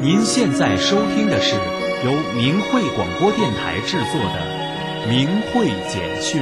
您现在收听的是由明慧广播电台制作的明慧简讯。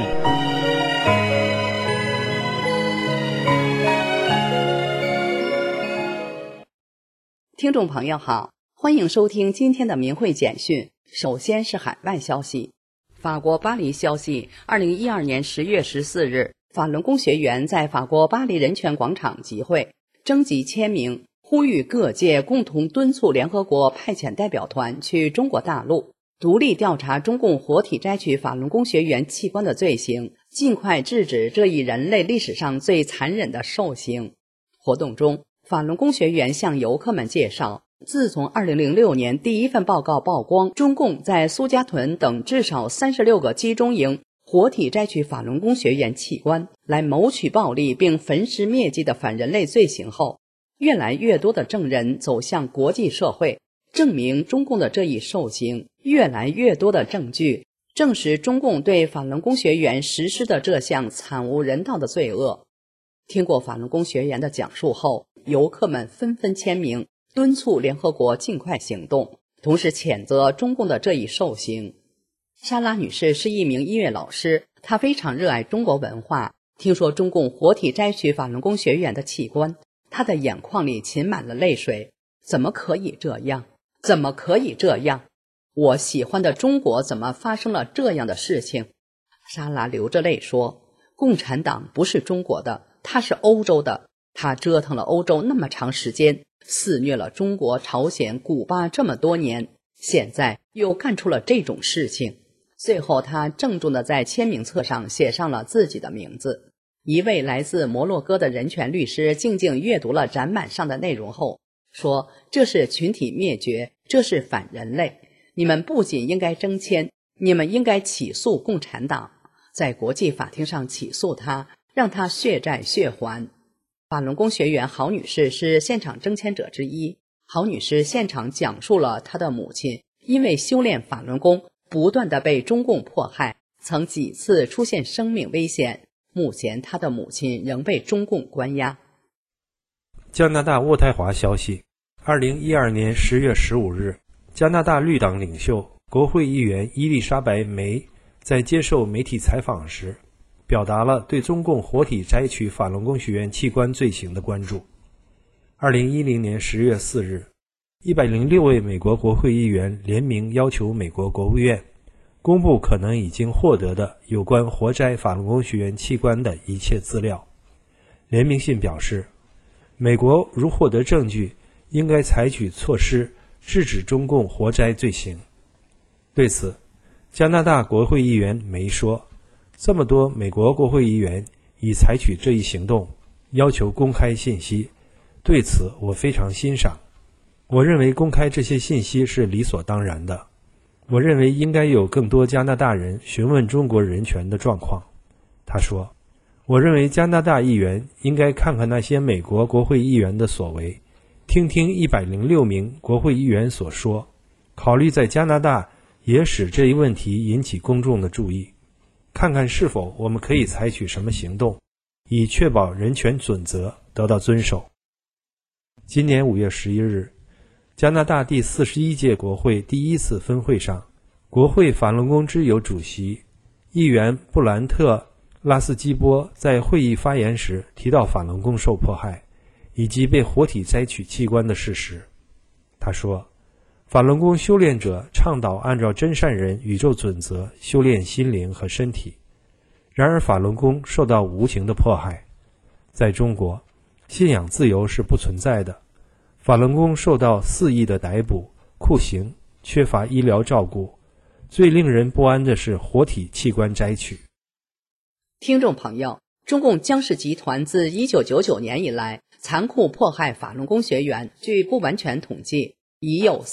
听众朋友好，欢迎收听今天的明慧简讯。首先是海外消息。法国巴黎消息，2012年10月14日，法轮功学员在法国巴黎人权广场集会，征集签名，呼吁各界共同敦促联合国派遣代表团去中国大陆，独立调查中共活体摘取法轮功学员器官的罪行，尽快制止这一人类历史上最残忍的兽行。活动中，法轮功学员向游客们介绍，自从2006年第一份报告曝光，中共在苏家屯等至少36个集中营活体摘取法轮功学员器官，来谋取暴利并焚尸灭迹的反人类罪行后，越来越多的证人走向国际社会，证明中共的这一兽行，越来越多的证据证实中共对法轮功学员实施的这项惨无人道的罪恶。听过法轮功学员的讲述后，游客们纷纷签名，敦促联合国尽快行动，同时谴责中共的这一兽行。莎拉女士是一名音乐老师，她非常热爱中国文化，听说中共活体摘取法轮功学员的器官，她的眼眶里噙满了泪水。怎么可以这样？怎么可以这样？我喜欢的中国怎么发生了这样的事情？莎拉流着泪说，共产党不是中国的，它是欧洲的，他折腾了欧洲那么长时间，肆虐了中国、朝鲜、古巴这么多年，现在又干出了这种事情。最后他郑重地在签名册上写上了自己的名字。一位来自摩洛哥的人权律师静静阅读了展板上的内容后说，这是群体灭绝，这是反人类，你们不仅应该征签，你们应该起诉共产党，在国际法庭上起诉他，让他血债血还。法轮功学员郝女士是现场征签者之一。郝女士现场讲述了她的母亲因为修炼法轮功不断地被中共迫害，曾几次出现生命危险，目前她的母亲仍被中共关押。 加拿大渥太华消息，2012年10月15日，加拿大绿党领袖、国会议员伊丽莎白·梅在接受媒体采访时，表达了对中共活体摘取法轮功学员器官罪行的关注。2010年10月4日，106位美国国会议员联名要求美国国务院公布可能已经获得的有关活摘法轮功学员器官的一切资料。联名信表示，美国如获得证据，应该采取措施制止中共活摘罪行。对此，加拿大国会议员梅说，这么多美国国会议员已采取这一行动，要求公开信息，对此我非常欣赏。我认为公开这些信息是理所当然的。我认为应该有更多加拿大人询问中国人权的状况。他说，我认为加拿大议员应该看看那些美国国会议员的所为，听听106名国会议员所说，考虑在加拿大也使这一问题引起公众的注意，看看是否我们可以采取什么行动，以确保人权准则得到遵守。今年5月11日，加拿大第41届国会第一次分会上，国会法轮功之友主席议员布兰特·拉斯基波在会议发言时提到法轮功受迫害以及被活体摘取器官的事实。他说，法轮功修炼者倡导按照真善人宇宙准则修炼心灵和身体，然而法轮功受到无情的迫害。在中国，信仰自由是不存在的，法轮功受到肆意的逮捕、酷刑，缺乏医疗照顾，最令人不安的是活体器官摘取。 听众朋友，中共江氏集团自1999年以来残酷迫害法轮功学员，据不完全统计，已有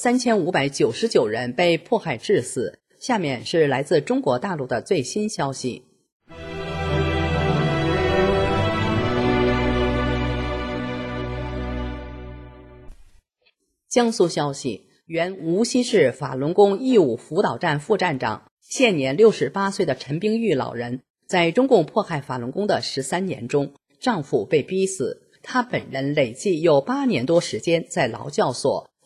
3599人被迫害致死。下面是来自中国大陆的最新消息。江苏消息，原无锡市法轮功义务辅导站副站长，现年68岁的陈冰玉老人，在中共迫害法轮功的13年中，丈夫被逼死，她本人累计有8年多时间在劳教所、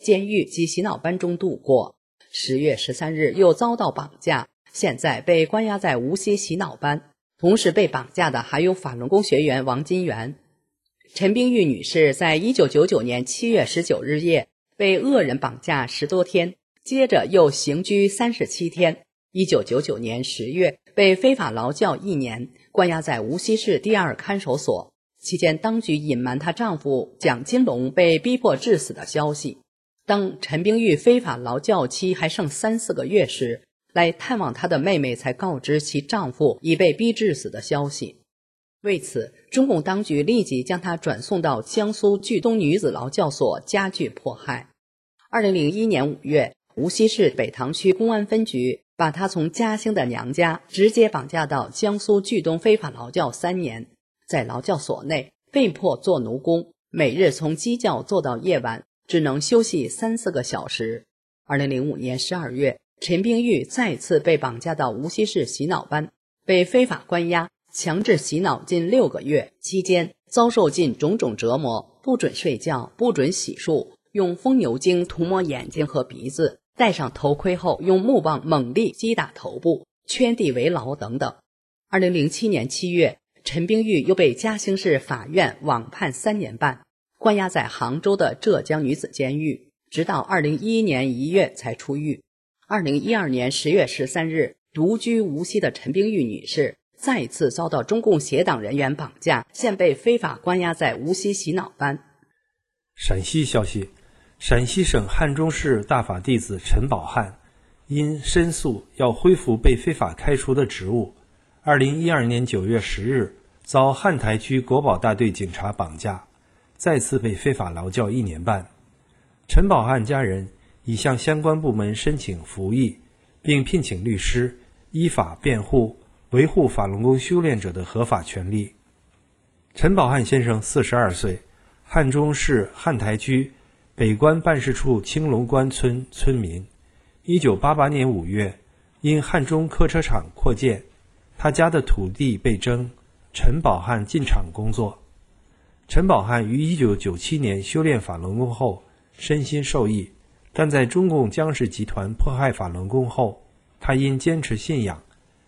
监狱及洗脑班中度过。10月13日又遭到绑架，现在被关押在无锡洗脑班。同时被绑架的还有法轮功学员王金元。陈冰玉女士在1999年7月19日夜被恶人绑架10多天，接着又刑拘37天。1999年10月被非法劳教1年，关押在无锡市第2看守所。期间当局隐瞒她丈夫蒋金龙被逼迫致死的消息。当陈冰玉非法劳教期还剩3-4个月时，来探望她的妹妹才告知其丈夫已被逼致死的消息。为此，中共当局立即将她转送到江苏莒东女子劳教所加剧迫害。2001年5月，无锡市北塘区公安分局把她从嘉兴的娘家直接绑架到江苏莒东非法劳教3年，在劳教所内被迫做奴工，每日从鸡叫做到夜晚，只能休息3-4个小时。2005年12月，陈冰玉再次被绑架到无锡市洗脑班，被非法关押，强制洗脑近6个月，期间遭受尽种种折磨，不准睡觉，不准洗漱，用风牛精涂抹眼睛和鼻子，戴上头盔后用木棒猛力击打头部，圈地为牢等等。2007年7月，陈冰玉又被嘉兴市法院网判3年半，关押在杭州的浙江女子监狱，直到2011年1月才出狱。2012年10月13日，独居无锡的陈冰玉女士再次遭到中共协党人员绑架，现被非法关押在无锡洗脑班。 陕西消息，陕西省汉中市大法弟子陈宝汉因申诉要恢复被非法开除的职务，2012年9月10日遭汉台区国保大队警察绑架，再次被非法劳教1年半。陈宝汉家人已向相关部门申请服役，并聘请律师依法辩护，维护法轮功修炼者的合法权利。陈宝汉先生42岁，汉中市汉台区北关办事处青龙关村村民。1988年5月，因汉中客车厂扩建，他家的土地被征，陈宝汉进厂工作。陈宝汉于1997年修炼法轮功后身心受益，但在中共江氏集团迫害法轮功后，他因坚持信仰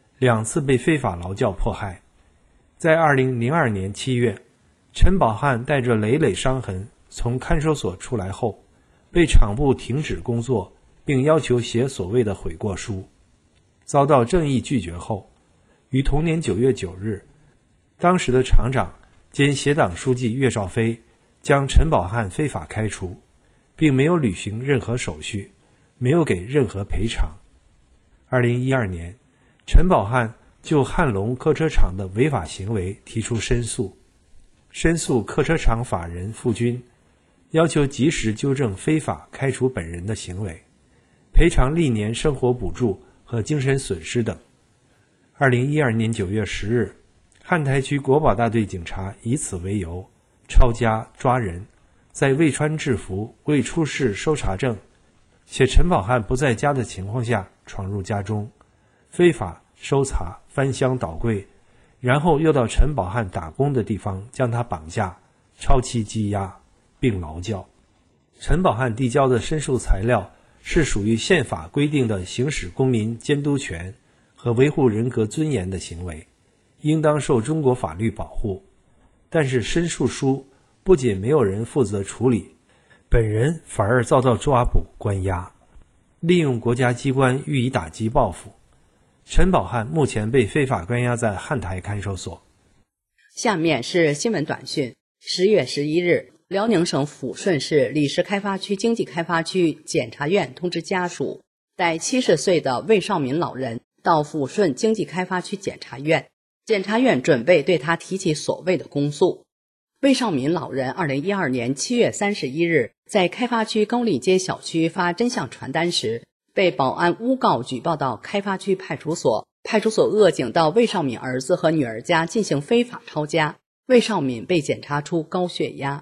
2次被非法劳教迫害。在2002年7月，陈宝汉带着累累伤痕从看守所出来后，被厂部停止工作，并要求写所谓的悔过书，遭到正义拒绝后，于同年9月9日，当时的厂长兼协党书记岳少飞将陈宝汉非法开除，并没有履行任何手续，没有给任何赔偿。2012年，陈宝汉就汉龙客车厂的违法行为提出申诉，客车厂法人付军，要求及时纠正非法开除本人的行为，赔偿历年生活补助和精神损失等。2012年9月10日，汉台区国保大队警察以此为由抄家抓人，在未穿制服、未出示搜查证，且陈宝汉不在家的情况下闯入家中，非法搜查、翻箱倒柜，然后又到陈宝汉打工的地方将他绑架、超期羁押并劳教。陈宝汉递交的申诉材料是属于宪法规定的行使公民监督权和维护人格尊严的行为，应当受中国法律保护。但是申诉书不仅没有人负责处理，本人反而遭到抓捕关押，利用国家机关予以打击报复。陈宝汉目前被非法关押在汉台看守所。 下面是新闻短讯。10月11日，辽宁省抚顺市李石开发区经济开发区检察院通知家属，带70岁的魏少民老人到抚顺经济开发区检察院，检察院准备对他提起所谓的公诉。魏少民老人2012年7月31日在开发区高丽街小区发真相传单时，被保安诬告举报到开发区派出所，派出所恶警到魏少民儿子和女儿家进行非法抄家，魏少民被检查出高血压。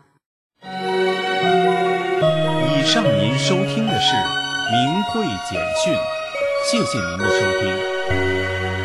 以上您收听的是明慧简讯，谢谢您的收听。